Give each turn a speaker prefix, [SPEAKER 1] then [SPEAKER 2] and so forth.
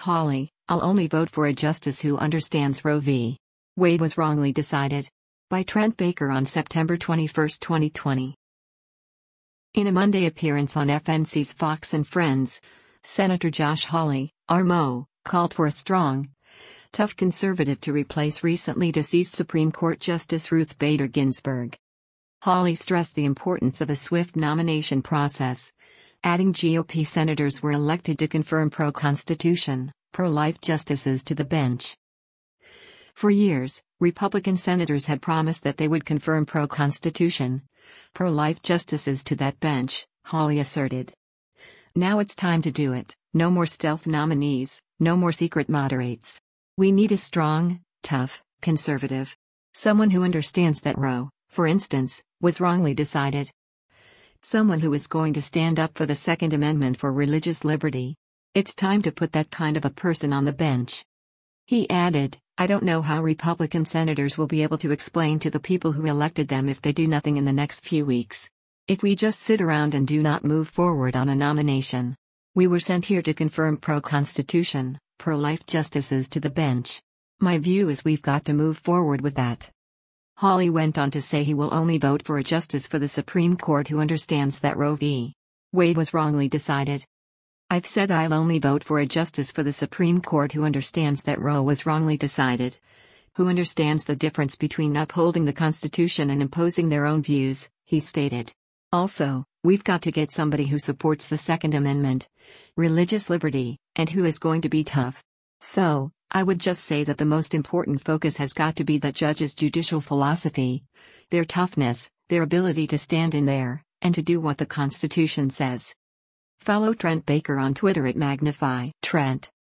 [SPEAKER 1] Hawley, I'll only vote for a justice who understands Roe v. Wade was wrongly decided. By Trent Baker on September 21, 2020. In a Monday appearance on FNC's Fox and Friends, Senator Josh Hawley, RMO, called for a strong, tough conservative to replace recently deceased Supreme Court Justice Ruth Bader Ginsburg. Hawley stressed the importance of a swift nomination process, adding GOP senators were elected to confirm pro-Constitution, pro-life justices to the bench. For years, Republican senators had promised that they would confirm pro-Constitution, pro-life justices to that bench, Hawley asserted. Now it's time to do it. No more stealth nominees, no more secret moderates. We need a strong, tough, conservative. Someone who understands that Roe, for instance, was wrongly decided. Someone who is going to stand up for the Second Amendment for religious liberty. It's time to put that kind of a person on the bench. He added, I don't know how Republican senators will be able to explain to the people who elected them if they do nothing in the next few weeks. If we just sit around and do not move forward on a nomination. We were sent here to confirm pro-Constitution, pro-life justices to the bench. My view is we've got to move forward with that. Hawley went on to say he will only vote for a justice for the Supreme Court who understands that Roe v. Wade was wrongly decided. I've said I'll only vote for a justice for the Supreme Court who understands that Roe was wrongly decided, who understands the difference between upholding the Constitution and imposing their own views, he stated. Also, we've got to get somebody who supports the Second Amendment, religious liberty, and who is going to be tough. So, I would just say that the most important focus has got to be the judges' judicial philosophy, their toughness, their ability to stand in there, and to do what the Constitution says. Follow Trent Baker on Twitter at Magnify Trent.